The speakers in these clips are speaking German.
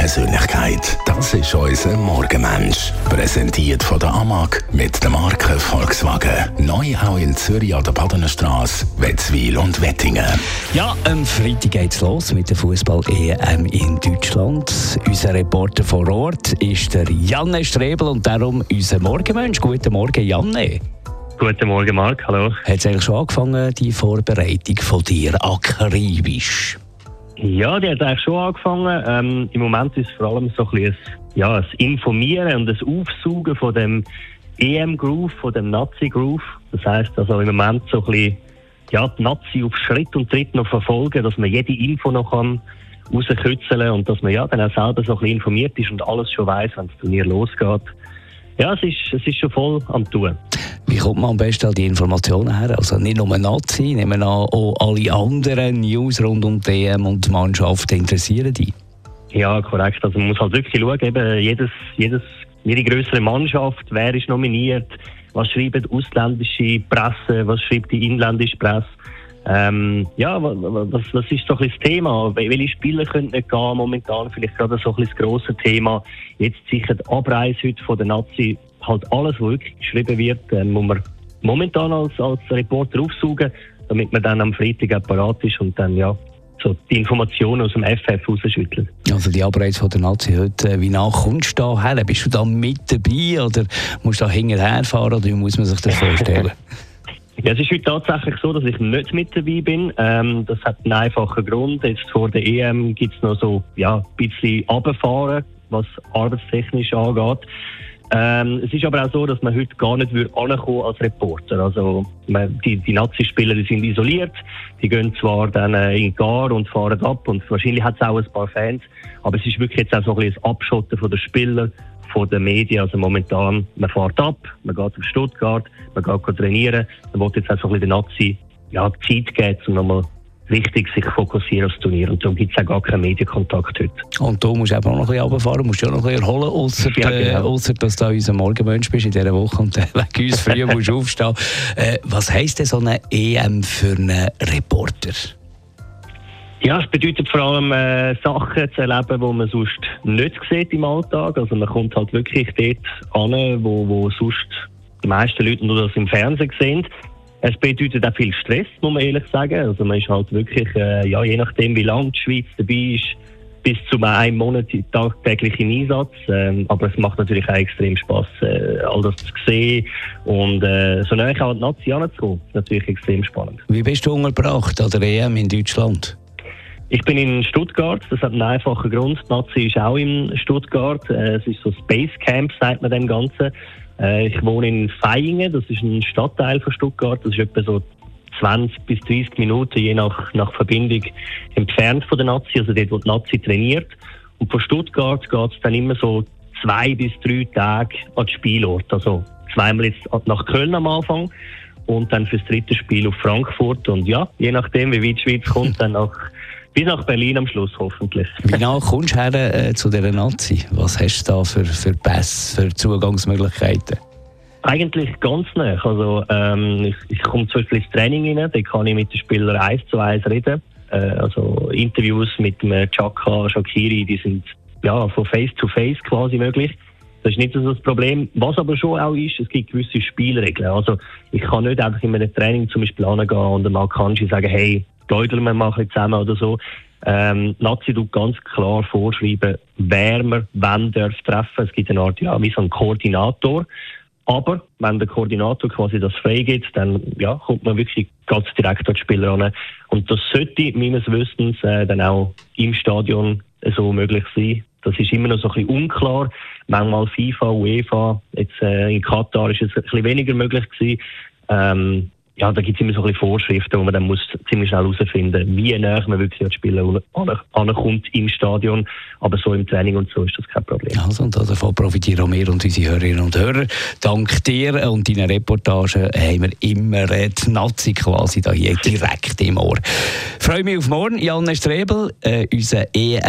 Persönlichkeit. Das ist unser Morgenmensch. Präsentiert von der AMAG mit der Marke Volkswagen. Neu auch in Zürich an der Badenstrasse, Wetzwil und Wettingen. Ja, am Freitag geht's los mit der Fußball-EM in Deutschland. Unser Reporter vor Ort ist der Janne Strebel und darum unser Morgenmensch. Guten Morgen, Janne. Guten Morgen, Marc. Hallo. Hat es eigentlich schon angefangen, die Vorbereitung von dir akribisch? Ja, die hat eigentlich schon angefangen. Im Moment ist es vor allem so ein bisschen das Informieren und das Aufsaugen von dem EM-Groove, von dem Nazi-Groove. Das heisst also im Moment so ein bisschen, die Nazi auf Schritt und Tritt noch verfolgen, dass man jede Info noch rauskitzeln kann und dass man dann auch selber so ein bisschen informiert ist und alles schon weiss, wenn das Turnier losgeht. Ja, es ist schon voll am Tun. Wie kommt man am besten an die Informationen her? Also nicht nur Nazi, nehmen auch alle anderen News rund um die EM und die Mannschaft interessieren die? Ja, korrekt. Also man muss halt wirklich schauen, eben jede grössere Mannschaft, wer ist nominiert, was schreibt die ausländische Presse, was schreibt die inländische Presse. Was ist so ein bisschen das Thema? Welche Spieler können nicht gehen? Momentan vielleicht gerade so ein bisschen das grosse Thema. Jetzt sicher die Abreise heute von der Nazi. Halt alles, was wirklich geschrieben wird, muss man momentan als Reporter aufsaugen, damit man dann am Freitag auch parat ist und dann so die Informationen aus dem FF rausschüttelt. Also die Abreise von der Nazi heute, wie nah kommst du da her? Bist du da mit dabei oder musst du da hinterher fahren oder wie muss man sich das vorstellen? Ja, es ist heute tatsächlich so, dass ich nicht mit dabei bin. Das hat einen einfachen Grund. Jetzt vor der EM gibt es noch so ein bisschen runterfahren, was arbeitstechnisch angeht. Es ist aber auch so, dass man heute gar nicht ankommen als Reporter. Also die Nazi-Spieler die sind isoliert, die gehen zwar dann in die Gar und fahren ab und wahrscheinlich hat es auch ein paar Fans, aber es ist wirklich jetzt auch so ein bisschen das Abschotten von den Spielern, von den Medien. Also momentan, man fährt ab, man geht auf Stuttgart, man geht trainieren, man will jetzt auch so ein bisschen den Nazi Zeit geben, um nochmal richtig sich fokussieren aufs Turnier. Und darum gibt es auch gar keinen Medienkontakt heute. Und du musst eben auch noch ein bisschen runterfahren, musst dich auch noch ein bisschen erholen, ausser dass du unser Morgenmensch bist in dieser Woche und wegen uns früh musst aufstehen. Was heisst denn so eine EM für einen Reporter? Ja, es bedeutet vor allem Sachen zu erleben, die man sonst nicht sieht im Alltag. Also man kommt halt wirklich dort an, wo sonst die meisten Leute nur das im Fernsehen sehen. Es bedeutet auch viel Stress, muss man ehrlich sagen. Also man ist halt wirklich, je nachdem wie lange die Schweiz dabei ist, bis zu einem Monat tagtäglich im Einsatz. Aber es macht natürlich auch extrem Spass, all das zu sehen und so näher an die Nazi heranzukommen. Das ist natürlich extrem spannend. Wie bist du untergebracht an der EM in Deutschland? Ich bin in Stuttgart, das hat einen einfachen Grund. Die Nazi ist auch in Stuttgart. Es ist so Space Camp, sagt man dem Ganzen. Ich wohne in Vaihingen, das ist ein Stadtteil von Stuttgart. Das ist etwa so 20 bis 30 Minuten, je nach Verbindung, entfernt von der Nazi, also dort, wo die Nazi trainiert. Und von Stuttgart geht es dann immer so 2 bis 3 Tage an den Spielort. Also zweimal jetzt nach Köln am Anfang und dann fürs dritte Spiel auf Frankfurt. Und je nachdem, wie weit die Schweiz kommt, dann bis nach Berlin am Schluss hoffentlich. Wie nah kommst du her zu dieser Nazi? Was hast du da für Pässe, für Zugangsmöglichkeiten? Eigentlich ganz nah. Also, ich komme zum Beispiel ins Training rein, da kann ich mit den Spielern 1:1 reden. Also Interviews mit dem Chaka, Shaqiri, die sind von Face to Face quasi möglich. Das ist nicht so das Problem. Was aber schon auch ist, es gibt gewisse Spielregeln. Also ich kann nicht einfach in einem Training zum Beispiel hingehen und dem Akanji sagen, hey, läuteln wir mal zusammen oder so. Nazi tut ganz klar vorschreiben, wer man wann darf treffen. Es gibt eine Art, wie so einen Koordinator. Aber wenn der Koordinator quasi das freigibt, dann kommt man wirklich ganz direkt an die Spieler ran. Und das sollte meines Wissens dann auch im Stadion so möglich sein. Das ist immer noch so ein bisschen unklar. Manchmal FIFA, UEFA, jetzt in Katar ist es ein bisschen weniger möglich gewesen. Da gibt es immer so ein bisschen Vorschriften, wo man dann muss ziemlich schnell herausfinden, wie näher man wirklich an die Spieler ankommt im Stadion. Aber so im Training und so ist das kein Problem. Also, und davon profitieren auch wir und unsere Hörerinnen und Hörer. Dank dir und deinen Reportagen haben wir immer die Nazi quasi da hier direkt im Ohr. Ich freue mich auf morgen. Janne Strebel, unser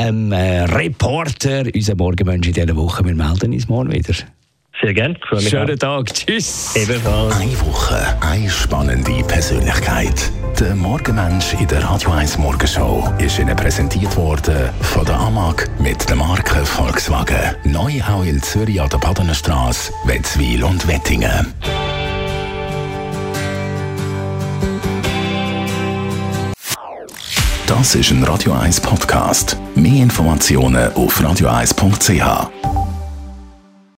EM-Reporter, unser Morgenmensch in dieser Woche. Wir melden uns morgen wieder. Sehr gerne. Schönen Tag. Tschüss. Ebenfalls. Eine Woche, eine spannende Persönlichkeit. Der Morgenmensch in der Radio 1 Morgenshow ist Ihnen präsentiert worden von der AMAG mit der Marke Volkswagen. Neu auch in Zürich an der Badenstrasse, Wetzwil und Wettingen. Das ist ein Radio 1 Podcast. Mehr Informationen auf radio1.ch.